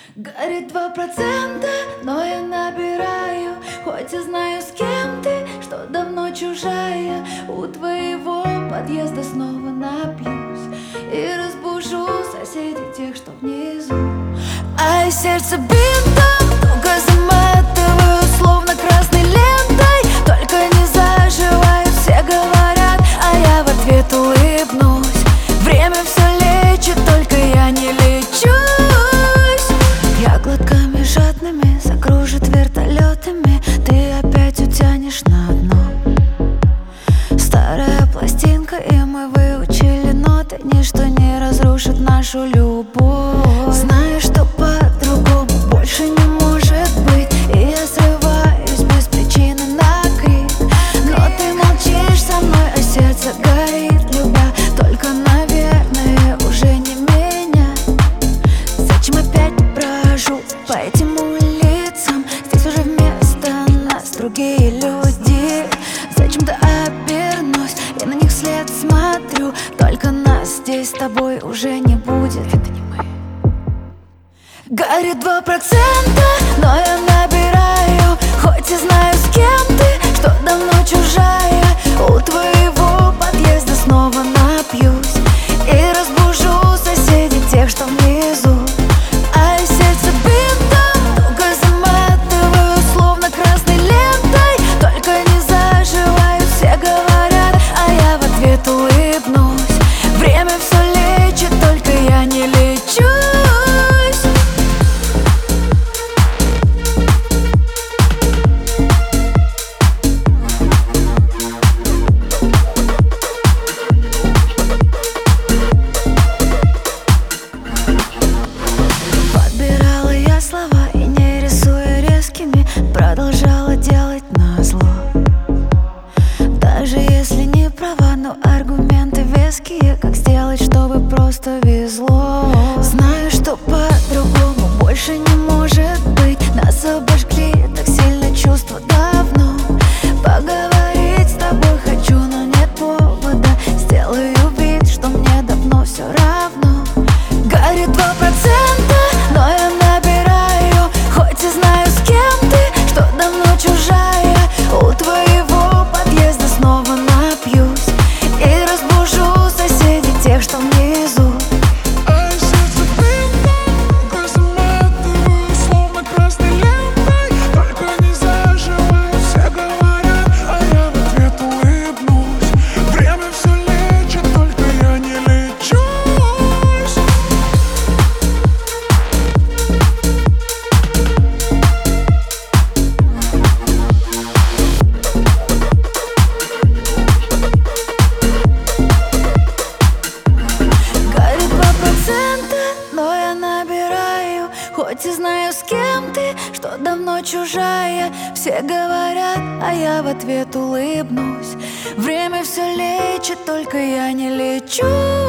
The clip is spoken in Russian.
Горит 2%, но я набираю. Хоть и знаю, с кем ты, что давно чужая. У твоего подъезда снова напьюсь и разбужу соседей, тех, что внизу. А сердце бинтом туго заматываю, словно красной лентой. Только не заживаю, все говорят, а я в ответ улыбнусь. Время все лечит, только я не лечусь. Я глотками жадными закружит вертолетами. Ты опять утянешь на дно. Старая пластинка, и мы выучили ноты. Ничто не разрушит нашу любовь. Знаешь, что по-другому больше не может быть. И я срываюсь без причины на крик. Но ты молчишь со мной, а сердце горит, любя. Только, наверное, уже не меня. Зачем опять брожу по этим улицам? Здесь уже вместо нас другие люди. Зачем-то обернусь и на них след смотрю. Только нас здесь с тобой уже не будет. Это не мы. Горит 2%, но я набираю. Хоть и знаю, с кем ты, что давно чужая. У твоего подъезда снова напьюсь и разбужу соседей, тех, что внизу. А сердце бинтом туго заматываю, словно красной лентой. Только не заживаю, все говорят, а я в ответ улыбнусь. Время все лечит, только я не лечусь. Подбирала я слова и, не рисуя резкими, продолжала делать назло. Даже если не права, но аргументы веские. Как сделать, чтобы просто везло? Знаю, что по-другому больше не может быть. Нас обожгли так сильно чувства давно. Поговорить с тобой хочу, но нет повода. Сделаю вид, что мне давно все равно. Горит 2%, но я набираю. Хоть и знаю, с кем ты, что давно чужая. У твоего подъезда снова напьюсь и разбужу соседей, тех, что внизу. А сердце бинтом заматываю, словно красной лентой. Только не заживаю, все говорят, а я в ответ улыбнусь. Время все лечит, только я не лечусь. Горит 2%, но я набираю. Хоть и знаю, с кем ты, что давно чужая. Все говорят, а я в ответ улыбнусь. Время все лечит, только я не лечусь.